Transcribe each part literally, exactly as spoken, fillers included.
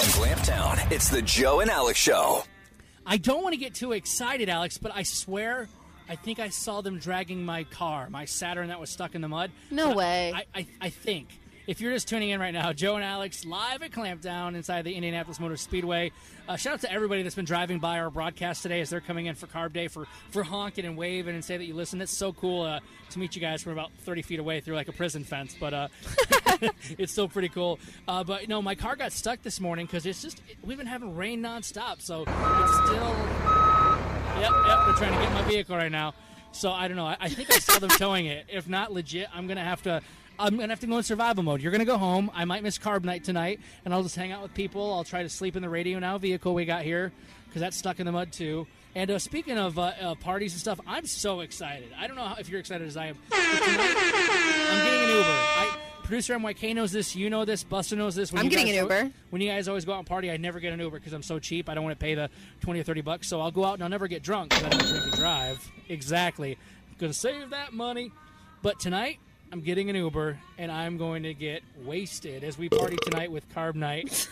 Glamptown, it's the Joe and Alex Show. I don't want to get too excited, Alex, but I swear I think I saw them dragging my car, my Saturn that was stuck in the mud. No but way. I, I, I think. If you're just tuning in right now, Joe and Alex live at Clampdown inside the Indianapolis Motor Speedway. Uh, shout out to everybody that's been driving by our broadcast today as they're coming in for Carb Day for, for honking and waving and say that you listen. It's so cool uh, to meet you guys from about thirty feet away through like a prison fence, but uh, it's still pretty cool. Uh, but no, my car got stuck this morning because it's just we've been having rain nonstop, so it's still. Yep, yep. They're trying to get my vehicle right now, so I don't know. I, I think I saw them towing it. If not legit, I'm gonna have to. I'm going to have to go in survival mode. You're going to go home. I might miss Carb Night tonight, and I'll just hang out with people. I'll try to sleep in the Radio Now vehicle we got here because that's stuck in the mud, too. And uh, speaking of uh, uh, parties and stuff, I'm so excited. I don't know how, if you're excited as I am. But tonight, I'm getting an Uber. I, producer M Y K knows this. You know this. Buster knows this. When I'm you getting guys an Uber. Go, when you guys always go out and party, I never get an Uber because I'm so cheap. I don't want to pay the twenty or thirty bucks. So I'll go out and I'll never get drunk because I don't drink and drive. Exactly. Going to save that money. But tonight, I'm getting an Uber, and I'm going to get wasted as we party tonight with Carb Night.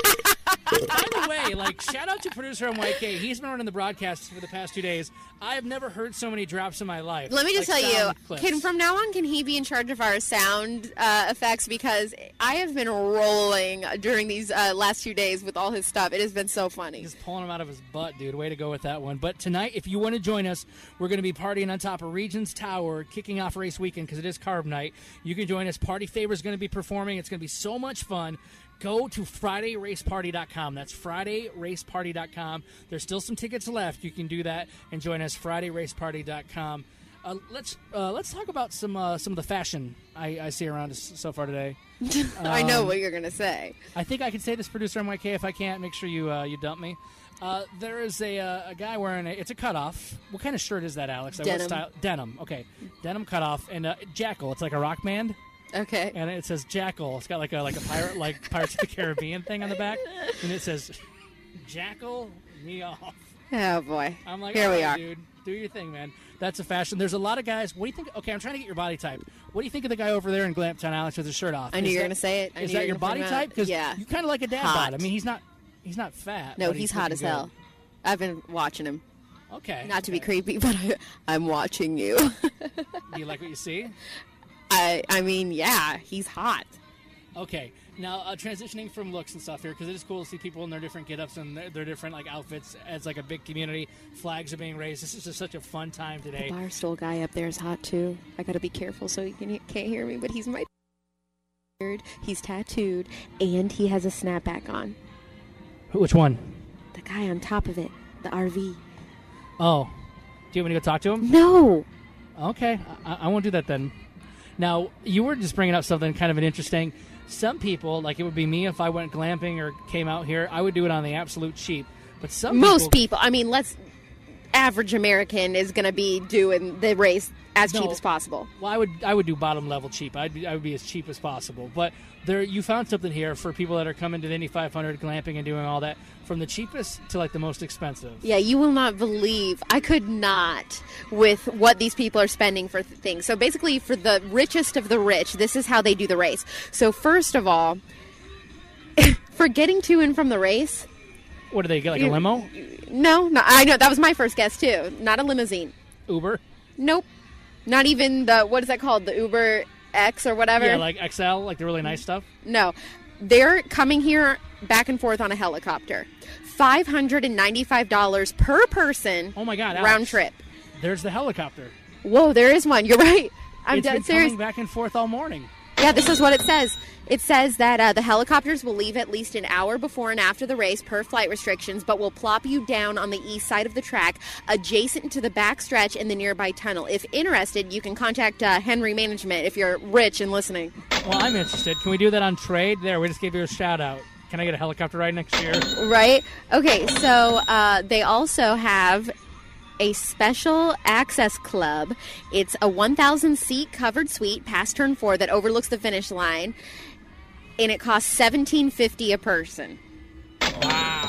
By the way, like, shout out to producer M Y K. He's been running the broadcast for the past two days. I have never heard so many drops in my life. Let me just like tell you, clips. can from now on, can he be in charge of our sound uh, effects? Because I have been rolling during these uh, last few days with all his stuff. It has been so funny. He's pulling him out of his butt, dude. Way to go with that one. But tonight, if you want to join us, we're going to be partying on top of Regents Tower, kicking off race weekend because it is Carb Night. You can join us. Party Favor is going to be performing. It's going to be so much fun. Go to Friday Race Party dot com. That's Friday Race Party dot com. There's still some tickets left. You can do that and join us, Friday Race Party dot com. Uh, let's uh, let's talk about some uh, some of the fashion I, I see around us so far today. Um, I know what you're going to say. I think I can say this, producer M Y K. If I can't, make sure you uh, you dump me. Uh, there is a uh, a guy wearing a it's a cutoff. What kind of shirt is that, Alex? Like, what Denim. style? Denim. Okay, denim cutoff and uh, Jackal. It's like a rock band. Okay. And it says Jackal. It's got like a like a pirate like Pirates of the Caribbean thing on the back, and it says Jackal me off. Oh boy. I'm like, here all we right, are, dude. Do your thing, man. That's a fashion. There's a lot of guys. What do you think? Okay, I'm trying to get your body type. What do you think of the guy over there in Glamptown, Alex, with his shirt off? I knew is you were that, going to say it. I is knew that you your were gonna body put him type? out. Because yeah. you kind of like a dad Hot. bod. I mean, he's not he's not fat. No, but he's, he's hot as looking hell. I've been watching him. Okay. Not to okay. be creepy, but I, I'm watching you. Do you like what you see? I I mean, yeah, he's hot. Okay. Now, uh, transitioning from looks and stuff here, because it is cool to see people in their different get-ups and their, their different like outfits as like a big community. Flags are being raised. This is just such a fun time today. The Barstool guy up there is hot too. I got to be careful so he can, can't hear me, but he's my he's tattooed and he has a snapback on. Which one? The guy on top of it, the R V. Oh. Do you want me to go talk to him? No. Okay. I, I won't do that then. Now, you were just bringing up something kind of an interesting. Some people, like it would be me if I went glamping or came out here, I would do it on the absolute cheap. But some Most people, people, I mean, let's average American is going to be doing the race as No. cheap as possible. well, I would I would do bottom level cheap. I'd be, I would be as cheap as possible. But there, you found something here for people that are coming to the Indy five hundred, glamping and doing all that, from the cheapest to like the most expensive. Yeah, you will not believe. I could not with what these people are spending for th- things. So basically, for the richest of the rich, this is how they do the race. So first of all, for getting to and from the race, What do they get, like a You- limo? no, no, I know that was my first guess too. Not a limousine. Uber? Nope. Not even the what is that called? The Uber X or whatever. Yeah, like X L, like the really nice stuff. No, they're coming here back and forth on a helicopter. Five hundred and ninety-five dollars per person. Oh my God, round Alex. trip. There's the helicopter. Whoa, there is one. You're right. I'm It's dead been serious. coming back and forth all morning. Yeah, this is what it says. It says that uh, the helicopters will leave at least an hour before and after the race per flight restrictions, but will plop you down on the east side of the track, adjacent to the back stretch in the nearby tunnel. If interested, you can contact uh, Henry Management if you're rich and listening. Well, I'm interested. Can we do that on trade? There, we just gave you a shout out. Can I get a helicopter ride next year? Right? Okay, so uh, they also have a special access club. It's a one thousand seat covered suite past turn four that overlooks the finish line, and it costs seventeen fifty a person. Wow.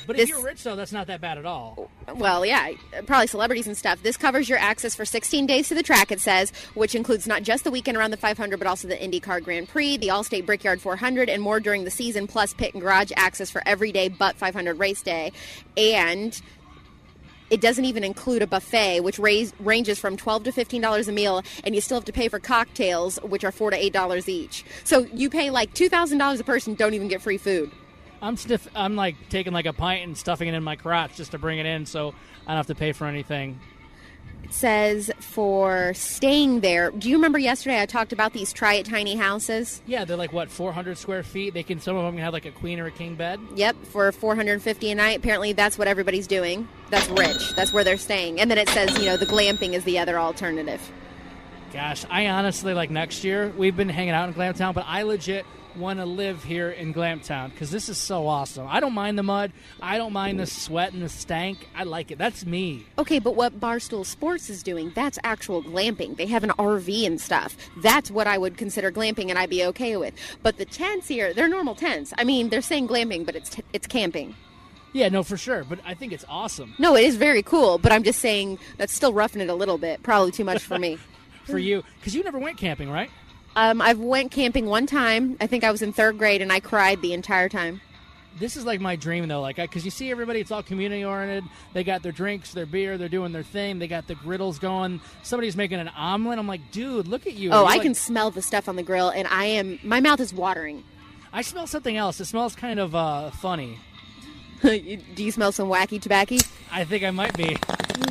But This- if you're rich, though, that's not that bad at all. Well, yeah, probably celebrities and stuff. This covers your access for sixteen days to the track, it says, which includes not just the weekend around the five hundred, but also the IndyCar Grand Prix, the Allstate Brickyard four hundred, and more during the season, plus pit and garage access for every day but five hundred race day. And it doesn't even include a buffet, which raise, ranges from twelve to fifteen dollars a meal, and you still have to pay for cocktails, which are four to eight dollars each. So you pay like two thousand dollars a person, don't even get free food. I'm stiff. I'm like taking like a pint and stuffing it in my crotch just to bring it in, so I don't have to pay for anything. It says for staying there. Do you remember yesterday I talked about these Try It tiny houses? Yeah, they're like what, four hundred square feet. They can. Some of them can have like a queen or a king bed. Yep, for four hundred fifty dollars a night. Apparently that's what everybody's doing. That's rich. That's where they're staying. And then it says, you know, the glamping is the other alternative. Gosh, I honestly, like next year, we've been hanging out in Glamtown, but I legit want to live here in Glamtown because this is so awesome. I don't mind the mud. I don't mind the sweat and the stank. I like it. That's me. Okay, but what Barstool Sports is doing, that's actual glamping. They have an R V and stuff. That's what I would consider glamping and I'd be okay with. But the tents here, they're normal tents. I mean, they're saying glamping, but it's t- it's camping. Yeah, no, for sure. But I think it's awesome. No, it is very cool, but I'm just saying that's still roughing it a little bit. Probably too much for me. For you, because you never went camping, right? Um, I've went camping one time. I think I was in third grade, and I cried the entire time. This is like my dream, though, like because you see everybody, it's all community oriented. They got their drinks, their beer, they're doing their thing. They got the griddles going. Somebody's making an omelet. I'm like, dude, look at you. Oh, You're I like, can smell the stuff on the grill, and I am. My mouth is watering. I smell something else. It smells kind of uh, funny. Do you smell some wacky tobacco? I think I might be.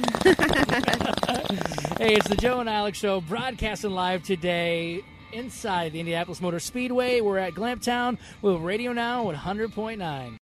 Hey, it's the Joe and Alex Show, broadcasting live today inside the Indianapolis Motor Speedway. We're at Glamtown with Radio Now at one hundred point nine.